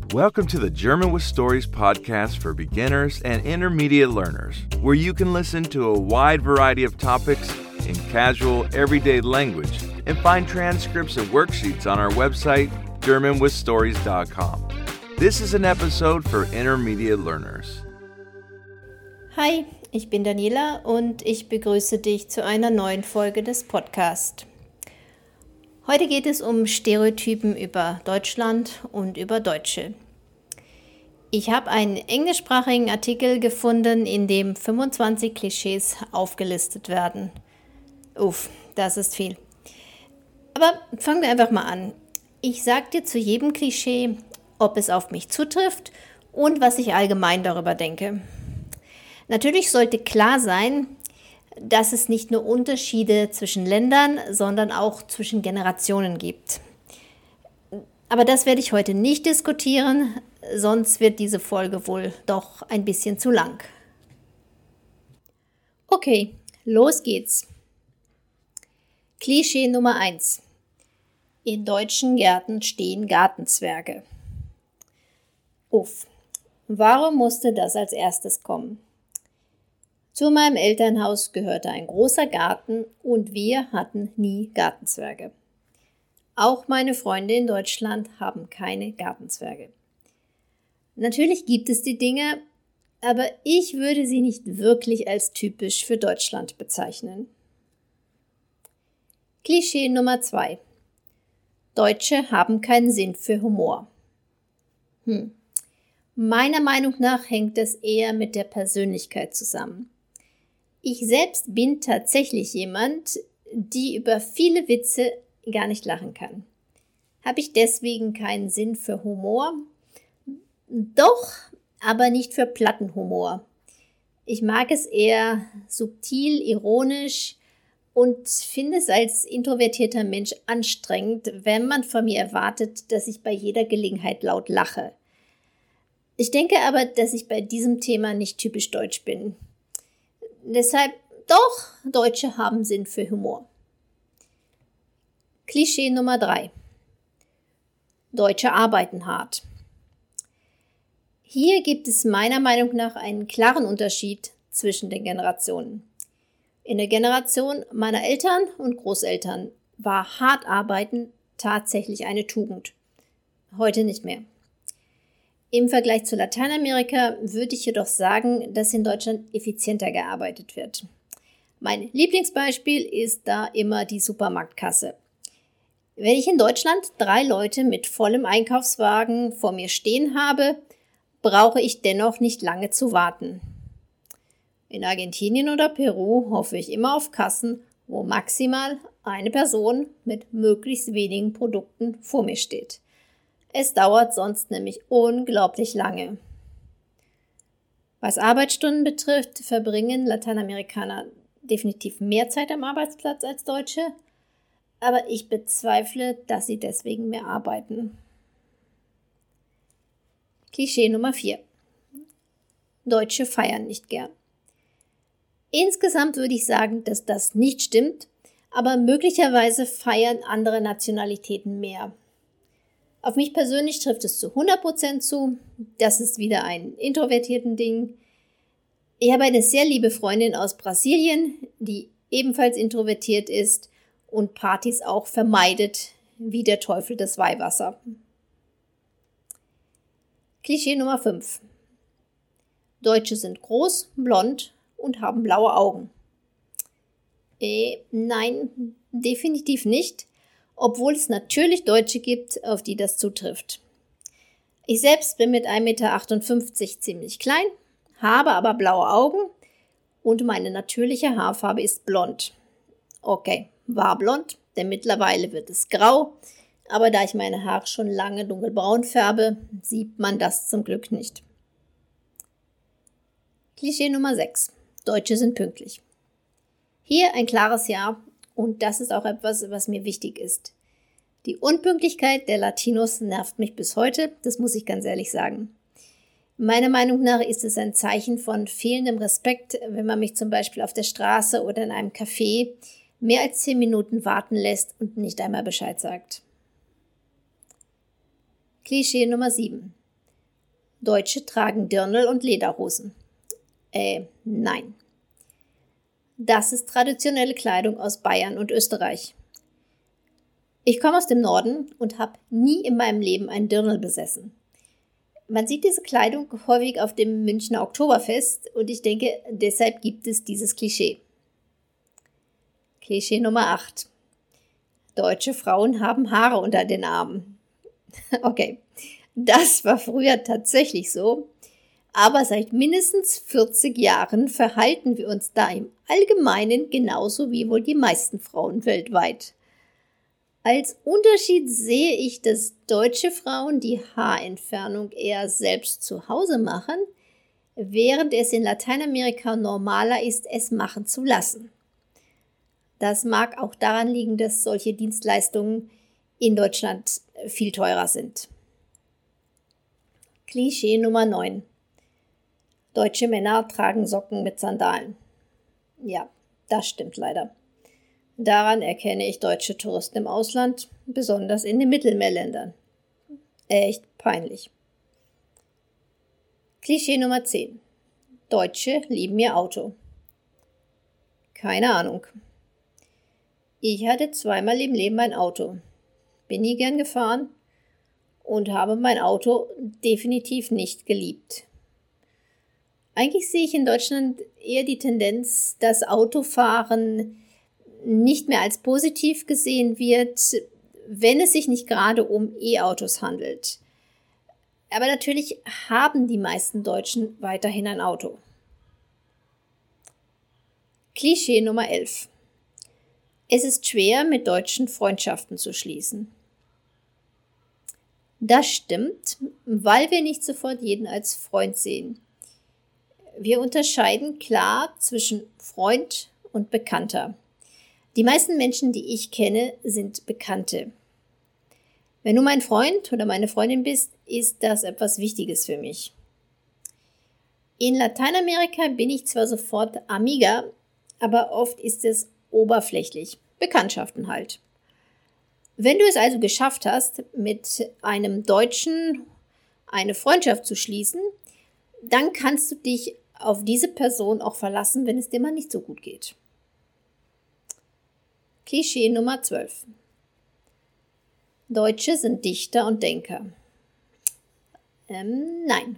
Welcome to the German with Stories podcast for beginners and intermediate learners, where you can listen to a wide variety of topics in casual, everyday language and find transcripts and worksheets on our website, germanwithstories.com. This is an episode for intermediate learners. Hi, ich bin Daniela und ich begrüße dich zu einer neuen Folge des Podcasts. Heute geht es um Stereotypen über Deutschland und über Deutsche. Ich habe einen englischsprachigen Artikel gefunden, in dem 25 Klischees aufgelistet werden. Uff, das ist viel. Aber fangen wir einfach mal an. Ich sage dir zu jedem Klischee, ob es auf mich zutrifft und was ich allgemein darüber denke. Natürlich sollte klar sein, dass es nicht nur Unterschiede zwischen Ländern, sondern auch zwischen Generationen gibt. Aber das werde ich heute nicht diskutieren, sonst wird diese Folge wohl doch ein bisschen zu lang. Okay, los geht's. Klischee Nummer 1. In deutschen Gärten stehen Gartenzwerge. Uff, warum musste das als erstes kommen? Zu meinem Elternhaus gehörte ein großer Garten und wir hatten nie Gartenzwerge. Auch meine Freunde in Deutschland haben keine Gartenzwerge. Natürlich gibt es die Dinge, aber ich würde sie nicht wirklich als typisch für Deutschland bezeichnen. Klischee Nummer 2. Deutsche haben keinen Sinn für Humor. Meiner Meinung nach hängt es eher mit der Persönlichkeit zusammen. Ich selbst bin tatsächlich jemand, die über viele Witze gar nicht lachen kann. Habe ich deswegen keinen Sinn für Humor? Doch, aber nicht für Plattenhumor. Ich mag es eher subtil, ironisch und finde es als introvertierter Mensch anstrengend, wenn man von mir erwartet, dass ich bei jeder Gelegenheit laut lache. Ich denke aber, dass ich bei diesem Thema nicht typisch deutsch bin. Deshalb, doch, Deutsche haben Sinn für Humor. Klischee Nummer 3. Deutsche arbeiten hart. Hier gibt es meiner Meinung nach einen klaren Unterschied zwischen den Generationen. In der Generation meiner Eltern und Großeltern war hart arbeiten tatsächlich eine Tugend. Heute nicht mehr. Im Vergleich zu Lateinamerika würde ich jedoch sagen, dass in Deutschland effizienter gearbeitet wird. Mein Lieblingsbeispiel ist da immer die Supermarktkasse. Wenn ich in Deutschland 3 Leute mit vollem Einkaufswagen vor mir stehen habe, brauche ich dennoch nicht lange zu warten. In Argentinien oder Peru hoffe ich immer auf Kassen, wo maximal eine Person mit möglichst wenigen Produkten vor mir steht. Es dauert sonst nämlich unglaublich lange. Was Arbeitsstunden betrifft, verbringen Lateinamerikaner definitiv mehr Zeit am Arbeitsplatz als Deutsche, aber ich bezweifle, dass sie deswegen mehr arbeiten. Klischee Nummer 4. Deutsche feiern nicht gern. Insgesamt würde ich sagen, dass das nicht stimmt, aber möglicherweise feiern andere Nationalitäten mehr. Auf mich persönlich trifft es zu 100% zu. Das ist wieder ein introvertierten Ding. Ich habe eine sehr liebe Freundin aus Brasilien, die ebenfalls introvertiert ist und Partys auch vermeidet, wie der Teufel das Weihwasser. Klischee Nummer 5. Deutsche sind groß, blond und haben blaue Augen. Nein, definitiv nicht. Obwohl es natürlich Deutsche gibt, auf die das zutrifft. Ich selbst bin mit 1,58 Meter ziemlich klein, habe aber blaue Augen und meine natürliche Haarfarbe ist blond. Okay, war blond, denn mittlerweile wird es grau, aber da ich meine Haare schon lange dunkelbraun färbe, sieht man das zum Glück nicht. Klischee Nummer 6. Deutsche sind pünktlich. Hier ein klares Ja. Und das ist auch etwas, was mir wichtig ist. Die Unpünktlichkeit der Latinos nervt mich bis heute, das muss ich ganz ehrlich sagen. Meiner Meinung nach ist es ein Zeichen von fehlendem Respekt, wenn man mich zum Beispiel auf der Straße oder in einem Café mehr als 10 Minuten warten lässt und nicht einmal Bescheid sagt. Klischee Nummer 7. Deutsche tragen Dirndl und Lederhosen. Nein. Das ist traditionelle Kleidung aus Bayern und Österreich. Ich komme aus dem Norden und habe nie in meinem Leben ein Dirndl besessen. Man sieht diese Kleidung häufig auf dem Münchner Oktoberfest und ich denke, deshalb gibt es dieses Klischee. Klischee Nummer 8. Deutsche Frauen haben Haare unter den Armen. Okay, das war früher tatsächlich so, aber seit mindestens 40 Jahren verhalten wir uns da im Allgemeinen genauso wie wohl die meisten Frauen weltweit. Als Unterschied sehe ich, dass deutsche Frauen die Haarentfernung eher selbst zu Hause machen, während es in Lateinamerika normaler ist, es machen zu lassen. Das mag auch daran liegen, dass solche Dienstleistungen in Deutschland viel teurer sind. Klischee Nummer 9. Deutsche Männer tragen Socken mit Sandalen. Ja, das stimmt leider. Daran erkenne ich deutsche Touristen im Ausland, besonders in den Mittelmeerländern. Echt peinlich. Klischee Nummer 10. Deutsche lieben ihr Auto. Keine Ahnung. Ich hatte zweimal im Leben ein Auto. Bin nie gern gefahren und habe mein Auto definitiv nicht geliebt. Eigentlich sehe ich in Deutschland eher die Tendenz, dass Autofahren nicht mehr als positiv gesehen wird, wenn es sich nicht gerade um E-Autos handelt. Aber natürlich haben die meisten Deutschen weiterhin ein Auto. Klischee Nummer 11. Es ist schwer, mit Deutschen Freundschaften zu schließen. Das stimmt, weil wir nicht sofort jeden als Freund sehen. Wir unterscheiden klar zwischen Freund und Bekannter. Die meisten Menschen, die ich kenne, sind Bekannte. Wenn du mein Freund oder meine Freundin bist, ist das etwas Wichtiges für mich. In Lateinamerika bin ich zwar sofort Amiga, aber oft ist es oberflächlich. Bekanntschaften halt. Wenn du es also geschafft hast, mit einem Deutschen eine Freundschaft zu schließen, dann kannst du dich auf diese Person auch verlassen, wenn es dir mal nicht so gut geht. Klischee Nummer 12. Deutsche sind Dichter und Denker. Nein.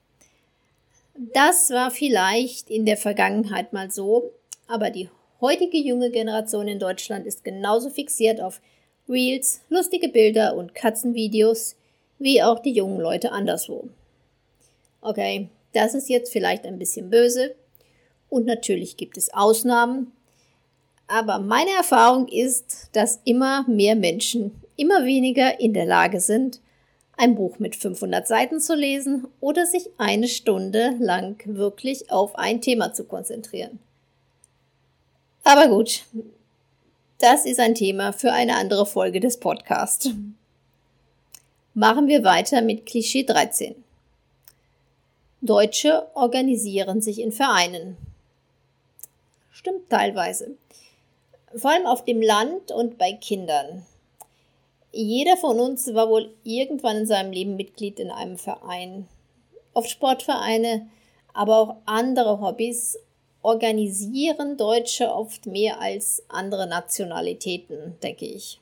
Das war vielleicht in der Vergangenheit mal so, aber die heutige junge Generation in Deutschland ist genauso fixiert auf Reels, lustige Bilder und Katzenvideos, wie auch die jungen Leute anderswo. Okay, das ist jetzt vielleicht ein bisschen böse und natürlich gibt es Ausnahmen, aber meine Erfahrung ist, dass immer mehr Menschen immer weniger in der Lage sind, ein Buch mit 500 Seiten zu lesen oder sich eine Stunde lang wirklich auf ein Thema zu konzentrieren. Aber gut, das ist ein Thema für eine andere Folge des Podcasts. Machen wir weiter mit Klischee 13. Deutsche organisieren sich in Vereinen. Stimmt teilweise. Vor allem auf dem Land und bei Kindern. Jeder von uns war wohl irgendwann in seinem Leben Mitglied in einem Verein. Oft Sportvereine, aber auch andere Hobbys organisieren Deutsche oft mehr als andere Nationalitäten, denke ich.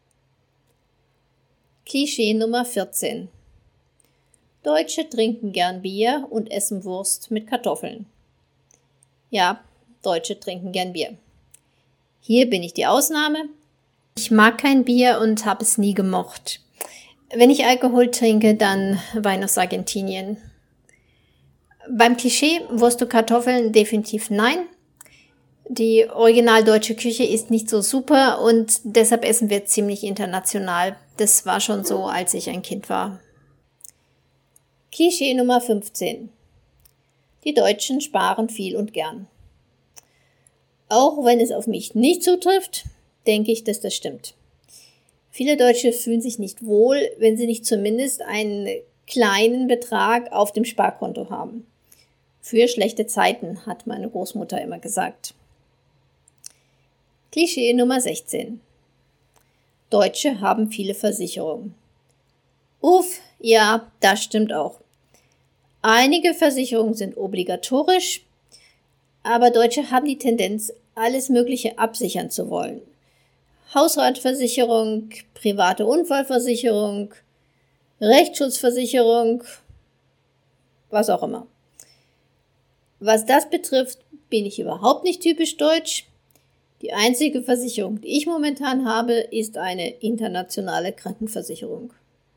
Klischee Nummer 14. Deutsche trinken gern Bier und essen Wurst mit Kartoffeln. Ja, Deutsche trinken gern Bier. Hier bin ich die Ausnahme. Ich mag kein Bier und habe es nie gemocht. Wenn ich Alkohol trinke, dann Wein aus Argentinien. Beim Klischee Wurst und Kartoffeln definitiv nein. Die original deutsche Küche ist nicht so super und deshalb essen wir ziemlich international. Das war schon so, als ich ein Kind war. Klischee Nummer 15. Die Deutschen sparen viel und gern. Auch wenn es auf mich nicht zutrifft, denke ich, dass das stimmt. Viele Deutsche fühlen sich nicht wohl, wenn sie nicht zumindest einen kleinen Betrag auf dem Sparkonto haben. Für schlechte Zeiten, hat meine Großmutter immer gesagt. Klischee Nummer 16. Deutsche haben viele Versicherungen. Uff, ja, das stimmt auch. Einige Versicherungen sind obligatorisch, aber Deutsche haben die Tendenz, alles Mögliche absichern zu wollen. Hausratversicherung, private Unfallversicherung, Rechtsschutzversicherung, was auch immer. Was das betrifft, bin ich überhaupt nicht typisch deutsch. Die einzige Versicherung, die ich momentan habe, ist eine internationale Krankenversicherung.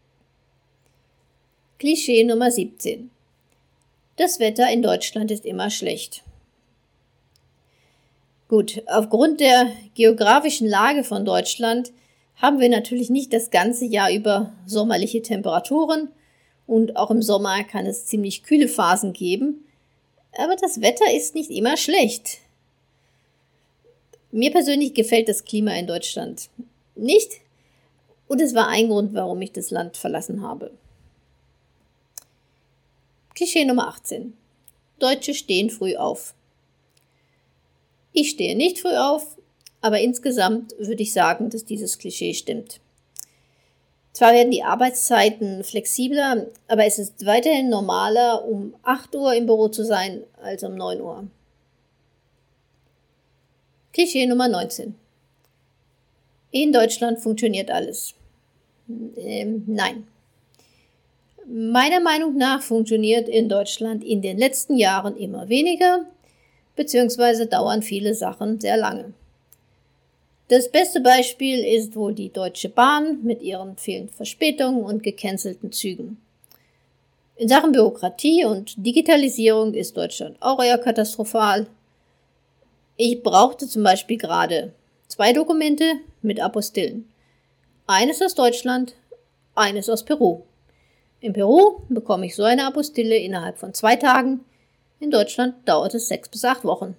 Klischee Nummer 17. Das Wetter in Deutschland ist immer schlecht. Gut, aufgrund der geografischen Lage von Deutschland haben wir natürlich nicht das ganze Jahr über sommerliche Temperaturen und auch im Sommer kann es ziemlich kühle Phasen geben, aber das Wetter ist nicht immer schlecht. Mir persönlich gefällt das Klima in Deutschland nicht und es war ein Grund, warum ich das Land verlassen habe. Klischee Nummer 18. Deutsche stehen früh auf. Ich stehe nicht früh auf, aber insgesamt würde ich sagen, dass dieses Klischee stimmt. Zwar werden die Arbeitszeiten flexibler, aber es ist weiterhin normaler, um 8 Uhr im Büro zu sein, als um 9 Uhr. Klischee Nummer 19. In Deutschland funktioniert alles. Nein. Meiner Meinung nach funktioniert in Deutschland in den letzten Jahren immer weniger, beziehungsweise dauern viele Sachen sehr lange. Das beste Beispiel ist wohl die Deutsche Bahn mit ihren vielen Verspätungen und gecancelten Zügen. In Sachen Bürokratie und Digitalisierung ist Deutschland auch eher katastrophal. Ich brauchte zum Beispiel gerade 2 Dokumente mit Apostillen. Eines aus Deutschland, eines aus Peru. In Peru bekomme ich so eine Apostille innerhalb von 2 Tagen. In Deutschland dauert es 6 bis 8 Wochen.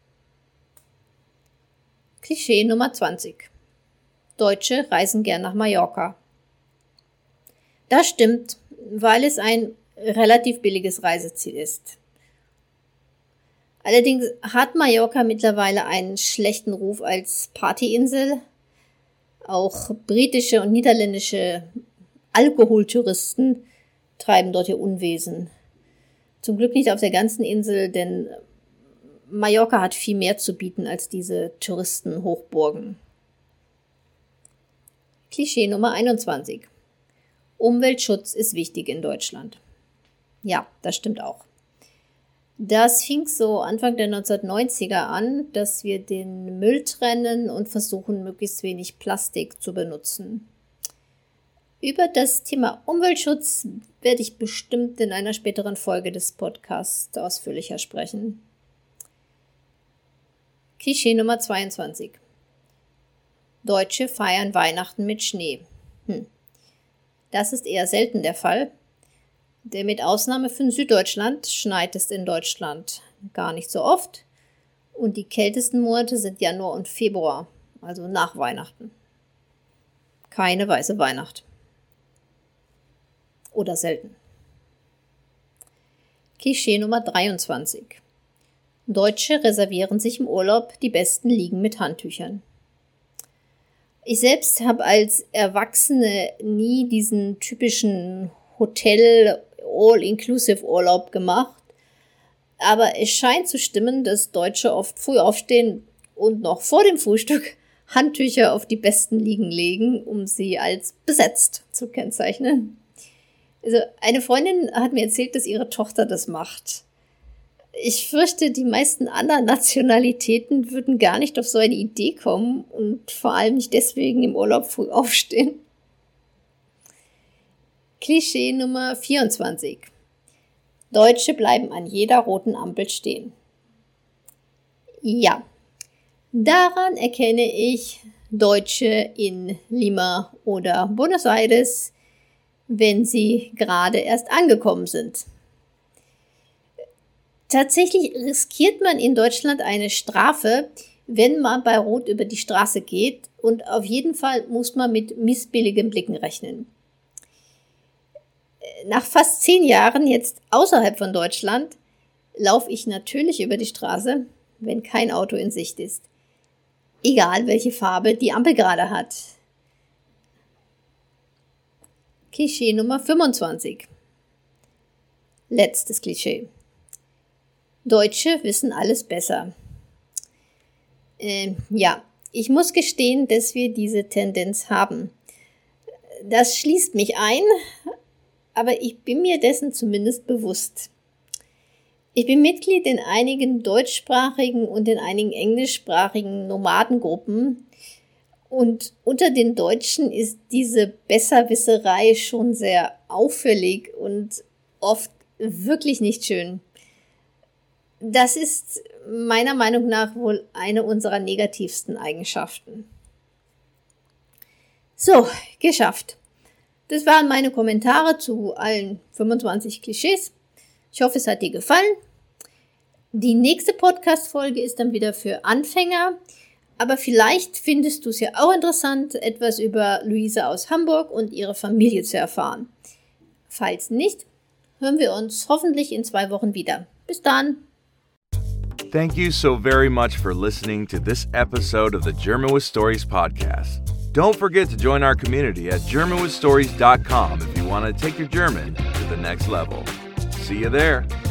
Klischee Nummer 20. Deutsche reisen gern nach Mallorca. Das stimmt, weil es ein relativ billiges Reiseziel ist. Allerdings hat Mallorca mittlerweile einen schlechten Ruf als Partyinsel. Auch britische und niederländische Alkoholtouristen treiben dort ihr Unwesen. Zum Glück nicht auf der ganzen Insel, denn Mallorca hat viel mehr zu bieten als diese Touristenhochburgen. Klischee Nummer 21. Umweltschutz ist wichtig in Deutschland. Ja, das stimmt auch. Das fing so Anfang der 1990er an, dass wir den Müll trennen und versuchen, möglichst wenig Plastik zu benutzen. Über das Thema Umweltschutz werde ich bestimmt in einer späteren Folge des Podcasts ausführlicher sprechen. Klischee Nummer 22. Deutsche feiern Weihnachten mit Schnee. Das ist eher selten der Fall, denn mit Ausnahme von Süddeutschland schneit es in Deutschland gar nicht so oft und die kältesten Monate sind Januar und Februar, also nach Weihnachten. Keine weiße Weihnacht. Oder selten. Klischee Nummer 23. Deutsche reservieren sich im Urlaub die besten Liegen mit Handtüchern. Ich selbst habe als Erwachsene nie diesen typischen Hotel-All-Inclusive-Urlaub gemacht, aber es scheint zu stimmen, dass Deutsche oft früh aufstehen und noch vor dem Frühstück Handtücher auf die besten Liegen legen, um sie als besetzt zu kennzeichnen. Also eine Freundin hat mir erzählt, dass ihre Tochter das macht. Ich fürchte, die meisten anderen Nationalitäten würden gar nicht auf so eine Idee kommen und vor allem nicht deswegen im Urlaub früh aufstehen. Klischee Nummer 24. Deutsche bleiben an jeder roten Ampel stehen. Ja, daran erkenne ich Deutsche in Lima oder Buenos Aires, wenn sie gerade erst angekommen sind. Tatsächlich riskiert man in Deutschland eine Strafe, wenn man bei Rot über die Straße geht und auf jeden Fall muss man mit missbilligen Blicken rechnen. Nach fast 10 Jahren jetzt außerhalb von Deutschland laufe ich natürlich über die Straße, wenn kein Auto in Sicht ist. Egal welche Farbe die Ampel gerade hat. Klischee Nummer 25. Letztes Klischee. Deutsche wissen alles besser. Ja, ich muss gestehen, dass wir diese Tendenz haben. Das schließt mich ein, aber ich bin mir dessen zumindest bewusst. Ich bin Mitglied in einigen deutschsprachigen und in einigen englischsprachigen Nomadengruppen und unter den Deutschen ist diese Besserwisserei schon sehr auffällig und oft wirklich nicht schön. Das ist meiner Meinung nach wohl eine unserer negativsten Eigenschaften. So, geschafft. Das waren meine Kommentare zu allen 25 Klischees. Ich hoffe, es hat dir gefallen. Die nächste Podcast-Folge ist dann wieder für Anfänger, aber vielleicht findest du es ja auch interessant, etwas über Luise aus Hamburg und ihre Familie zu erfahren. Falls nicht, hören wir uns hoffentlich in 2 Wochen wieder. Bis dann! Thank you so very much for listening to this episode of the German with Stories podcast. Don't forget to join our community at GermanWithStories.com if you want to take your German to the next level. See you there.